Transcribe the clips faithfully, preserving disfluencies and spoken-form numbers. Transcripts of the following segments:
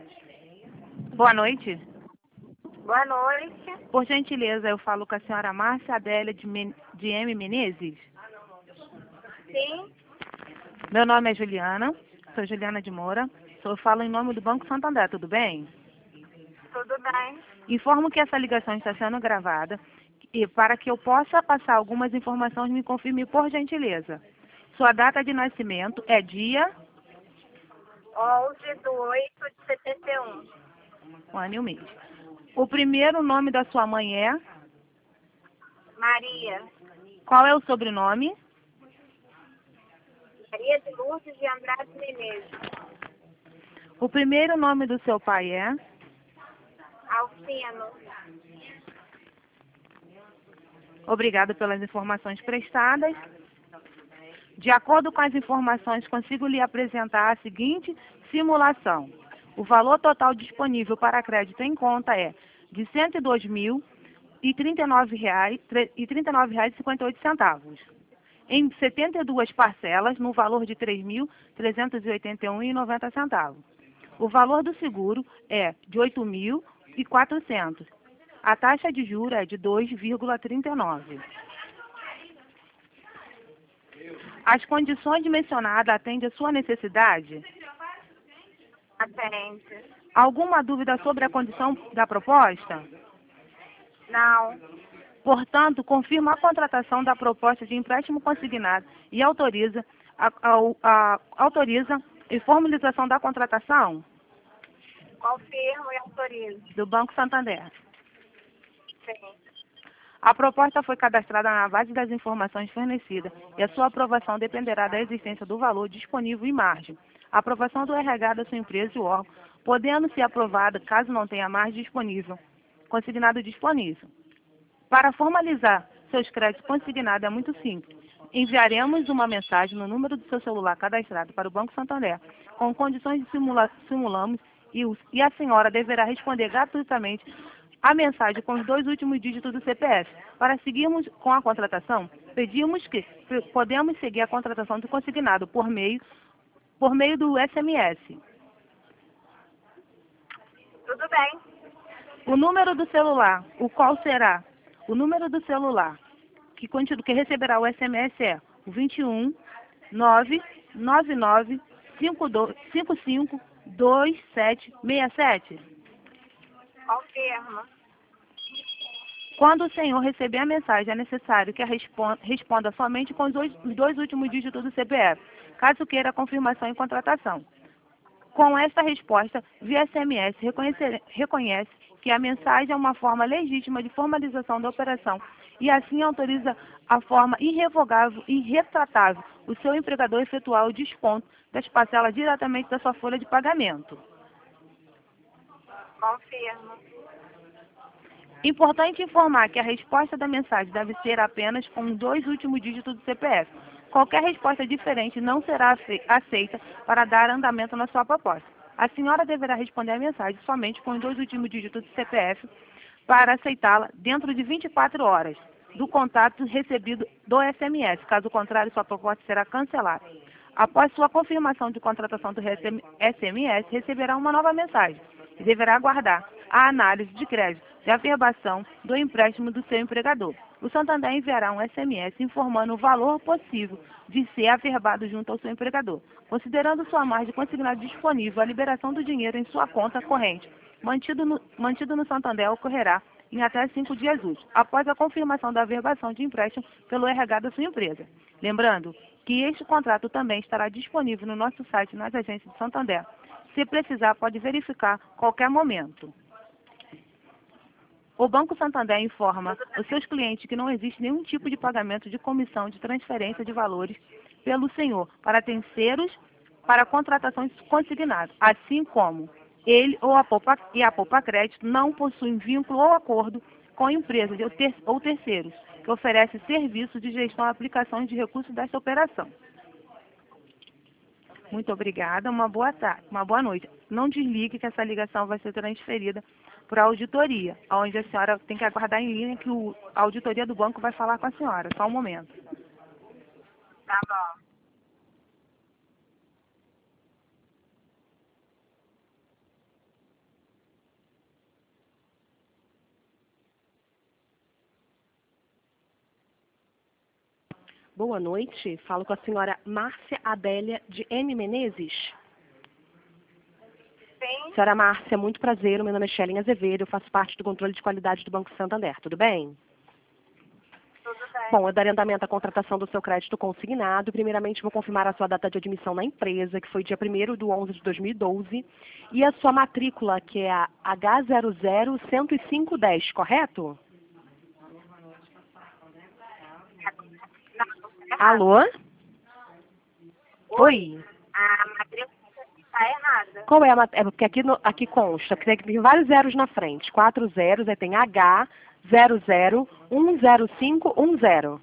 Boa noite. Boa noite. Por gentileza, eu falo com a senhora Márcia Adélia de, Men de M. Menezes. Sim, Meu nome é Juliana, sou Juliana de Moura. Eu falo em nome do Banco Santander, tudo bem? tudo bem. Informo que essa ligação está sendo gravada e para que eu possa passar algumas informações, me confirme por gentileza. Sua data de nascimento é dia, onze de oito de setenta e um. um ano e um mês. O primeiro nome da sua mãe é? Maria. Qual é o sobrenome? Maria de Lourdes de Andrade Menezes. O primeiro nome do seu pai é? Alcino. Obrigado pelas informações prestadas. De acordo com as informações, consigo lhe apresentar a seguinte simulação. O valor total disponível para crédito em conta é de cento e dois mil e trinta e nove reais e trinta e nove reais e cinquenta e oito centavos, em setenta e duas parcelas, no valor de três mil trezentos e oitenta e um reais e noventa centavos. O valor do seguro é de oito mil e quatrocentos. A taxa de juros é de dois vírgula trinta e nove. As condições mencionadas atendem a sua necessidade? Atende. Alguma dúvida sobre a condição da proposta? Não. Portanto, confirma a contratação da proposta de empréstimo consignado e autoriza a, a, a, autoriza a formalização da contratação Confirmo e autorizo. do Banco Santander. Sim. A proposta foi cadastrada na base das informações fornecidas e a sua aprovação dependerá da existência do valor disponível em margem. A aprovação do R H da sua empresa e o órgão, podendo ser aprovada caso não tenha margem disponível, consignado disponível. Para formalizar seus créditos consignados é muito simples. Enviaremos uma mensagem no número do seu celular cadastrado para o Banco Santander, com condições de simula simulamos e, o, e a senhora deverá responder gratuitamente a mensagem com os dois últimos dígitos do C P F. Para seguirmos com a contratação, pedimos que podemos seguir a contratação do consignado por meio, por meio do S M S. Tudo bem. O número do celular, o qual será o número do celular que, continua, que receberá o S M S é o vinte e um, nove nove nove, cinco cinco, dois sete seis sete. Confirmo. Quando o senhor receber a mensagem, é necessário que a responda, responda somente com os dois, os dois últimos dígitos do C P F, caso queira a confirmação e contratação. Com esta resposta, via S M S, reconhece, reconhece que a mensagem é uma forma legítima de formalização da operação e assim autoriza a forma irrevogável e irretratável o seu empregador efetuar o desconto das parcelas diretamente da sua folha de pagamento. Confirmo. Importante informar que a resposta da mensagem deve ser apenas com os dois últimos dígitos do C P F. Qualquer resposta diferente não será aceita para dar andamento na sua proposta. A senhora deverá responder a mensagem somente com os dois últimos dígitos do C P F para aceitá-la dentro de vinte e quatro horas do contato recebido do S M S. Caso contrário, sua proposta será cancelada. Após sua confirmação de contratação do S M S, receberá uma nova mensagem e deverá aguardar a análise de crédito de averbação do empréstimo do seu empregador. O Santander enviará um S M S informando o valor possível de ser averbado junto ao seu empregador. Considerando sua margem consignada disponível, a liberação do dinheiro em sua conta corrente, mantido no, mantido no Santander, ocorrerá em até cinco dias úteis, após a confirmação da averbação de empréstimo pelo R H da sua empresa. Lembrando que este contrato também estará disponível no nosso site nas agências de Santander. Se precisar, pode verificar a qualquer momento. O Banco Santander informa os seus clientes que não existe nenhum tipo de pagamento de comissão de transferência de valores pelo senhor para terceiros para contratações consignadas, assim como ele ou a Poupa, e a Poupa Crédito não possuem vínculo ou acordo com empresas ou, ter, ou terceiros que oferecem serviços de gestão e aplicação de recursos desta operação. Muito obrigada, uma boa tarde, uma boa noite. Não desligue que essa ligação vai ser transferida para a auditoria, onde a senhora tem que aguardar em linha que o, a auditoria do banco vai falar com a senhora. Só um momento. Tá bom. Boa noite. Falo com a senhora Márcia Adélia de M. Menezes. Sim, Senhora Márcia, muito prazer. Meu nome é Shelly Azevedo. Eu faço parte do controle de qualidade do Banco Santander. Tudo bem? tudo bem. Bom, eu darei andamento à contratação do seu crédito consignado. Primeiramente, vou confirmar a sua data de admissão na empresa, que foi dia primeiro de onze de dois mil e doze. E a sua matrícula, que é a H zero zero um zero cinco um zero, correto? Não, tá errado. Alô? Oi? A matrícula está errada. Qual é a mat- é porque aqui, no- aqui consta que tem, tem vários zeros na frente. Quatro zeros, aí tem H zero zero um zero cinco um zero.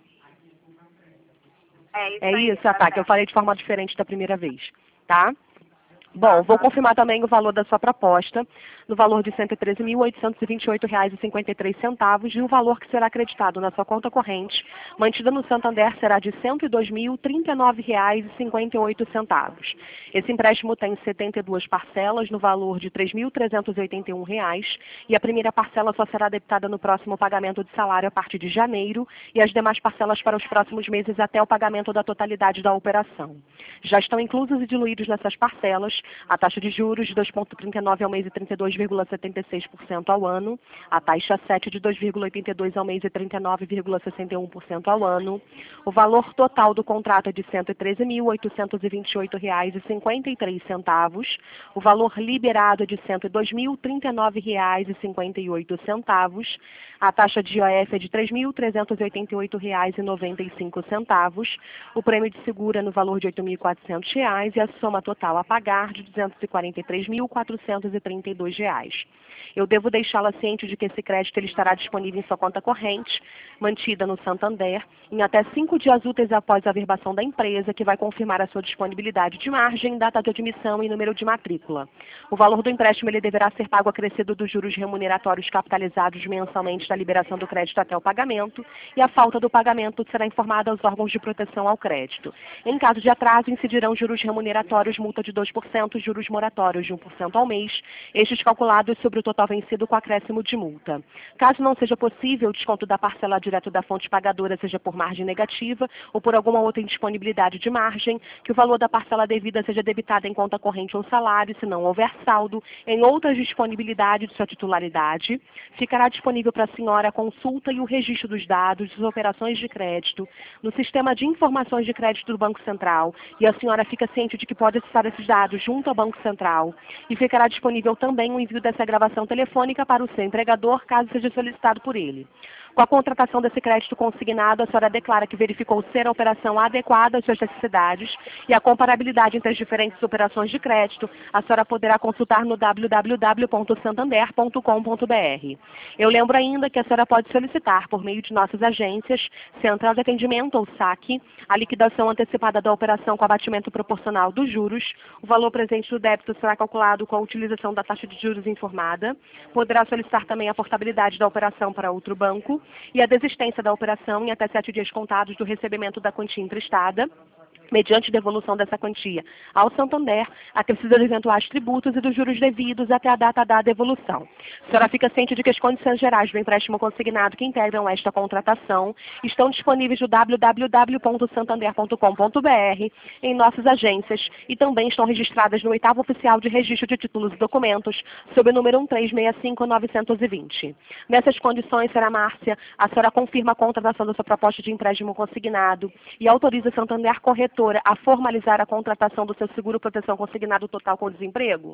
É isso É aí. isso, ah, tá, que eu certo. falei de forma diferente da primeira vez, tá? Bom, vou confirmar também o valor da sua proposta, no valor de cento e treze mil, oitocentos e vinte e oito reais e cinquenta e três centavos, e o valor que será acreditado na sua conta corrente, mantida no Santander, será de cento e dois mil, trinta e nove reais e cinquenta e oito centavos. Esse empréstimo tem setenta e duas parcelas, no valor de três mil trezentos e oitenta e um reais, e a primeira parcela só será debitada no próximo pagamento de salário a partir de janeiro, e as demais parcelas para os próximos meses até o pagamento da totalidade da operação. Já estão inclusos e diluídos nessas parcelas a taxa de juros de dois vírgula trinta e nove ao mês e trinta e dois vírgula setenta e seis por cento ao ano, a taxa sete de dois vírgula oitenta e dois ao mês e trinta e nove vírgula sessenta e um por cento ao ano, o valor total do contrato é de cento e treze mil, oitocentos e vinte e oito reais e cinquenta e três centavos, o valor liberado é de cento e dois mil, trinta e nove reais e cinquenta e oito centavos, a taxa de I O F é de três mil trezentos e oitenta e oito reais e noventa e cinco centavos, o prêmio de seguro é no valor de oito mil e quatrocentos reais e a soma total a pagar de duzentos e quarenta e três mil, quatrocentos e trinta e dois reais. Eu devo deixá-la ciente de que esse crédito ele estará disponível em sua conta corrente, mantida no Santander, em até cinco dias úteis após a averbação da empresa, que vai confirmar a sua disponibilidade de margem, data de admissão e número de matrícula. O valor do empréstimo ele deverá ser pago acrescido dos juros remuneratórios capitalizados mensalmente da liberação do crédito até o pagamento, e a falta do pagamento será informada aos órgãos de proteção ao crédito. Em caso de atraso, incidirão juros remuneratórios, multa de dois por cento, juros moratórios de um por cento ao mês, estes calculados sobre o total vencido com acréscimo de multa. Caso não seja possível o desconto da parcela direto da fonte pagadora, seja por margem negativa ou por alguma outra indisponibilidade de margem, que o valor da parcela devida seja debitada em conta corrente ou salário, se não houver saldo, em outras disponibilidades de sua titularidade, ficará disponível para a senhora a consulta e o registro dos dados das operações de crédito no Sistema de Informações de Crédito do Banco Central, e a senhora fica ciente de que pode acessar esses dados junto ao Banco Central, e ficará disponível também o envio dessa gravação telefônica para o seu empregador, caso seja solicitado por ele. Com a contratação desse crédito consignado, a senhora declara que verificou ser a operação adequada às suas necessidades e a comparabilidade entre as diferentes operações de crédito, a senhora poderá consultar no w w w ponto santander ponto com ponto b r. Eu lembro ainda que a senhora pode solicitar, por meio de nossas agências, Central de Atendimento ou SAC, a liquidação antecipada da operação com abatimento proporcional dos juros. O valor presente do débito será calculado com a utilização da taxa de juros informada. Poderá solicitar também a portabilidade da operação para outro banco e a desistência da operação em até sete dias contados do recebimento da quantia emprestada, mediante devolução dessa quantia ao Santander, acrescido de eventuais tributos e dos juros devidos até a data da devolução. A senhora fica ciente de que as condições gerais do empréstimo consignado que integram esta contratação estão disponíveis no w w w ponto santander ponto com ponto b r, em nossas agências, e também estão registradas no oitavo oficial de registro de títulos e documentos, sob o número um três seis cinco nove dois zero. Nessas condições, senhora Márcia, a senhora confirma a contratação da sua proposta de empréstimo consignado e autoriza o Santander Corretora a formalizar a contratação do seu seguro proteção consignado total com desemprego?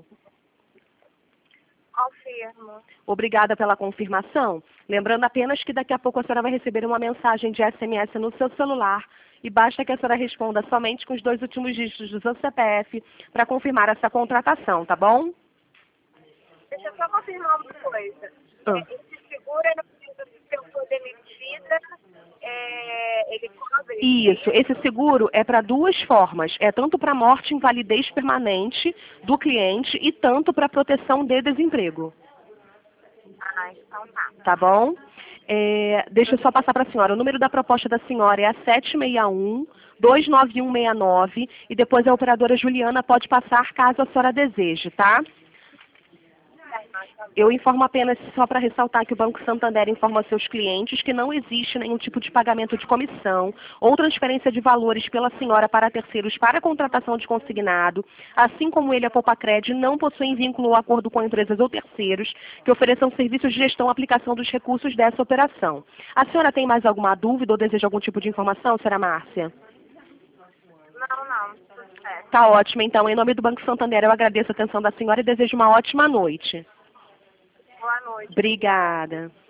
Confirmo. Obrigada pela confirmação. Lembrando apenas que daqui a pouco a senhora vai receber uma mensagem de S M S no seu celular e basta que a senhora responda somente com os dois últimos dígitos do seu C P F para confirmar essa contratação, tá bom? Deixa eu só confirmar uma coisa. Ah. Esse seguro é no período que eu for demitida, é, ele cobre? Isso, esse seguro é para duas formas. É tanto para morte e invalidez permanente do cliente e tanto para proteção de desemprego. Ah, então tá. Tá bom? É, deixa eu só passar para a senhora. O número da proposta da senhora é a sete seis um, dois nove um seis nove e depois a operadora Juliana pode passar caso a senhora deseje, tá? Eu informo apenas, só para ressaltar, que o Banco Santander informa aos seus clientes que não existe nenhum tipo de pagamento de comissão ou transferência de valores pela senhora para terceiros para contratação de consignado, assim como ele, a Poupacred, não possuem vínculo ou acordo com empresas ou terceiros que ofereçam serviços de gestão ou aplicação dos recursos dessa operação. A senhora tem mais alguma dúvida ou deseja algum tipo de informação, senhora Márcia? Não, não, tudo certo. Tá ótimo, então. Em nome do Banco Santander, eu agradeço a atenção da senhora e desejo uma ótima noite. Boa noite. Obrigada.